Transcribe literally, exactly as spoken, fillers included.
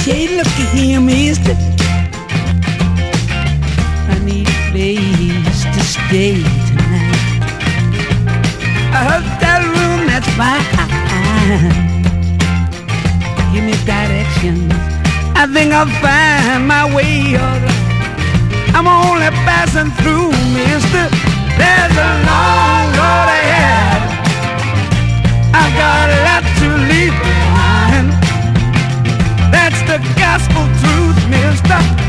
Say, looky here, mister, I need a place to stay tonight. A hotel room, that's fine. Give me directions, I think I'll find my way. I'm only passing through, mister. There's a long road ahead. I've got a lot to leave behind. That's the gospel truth, mister.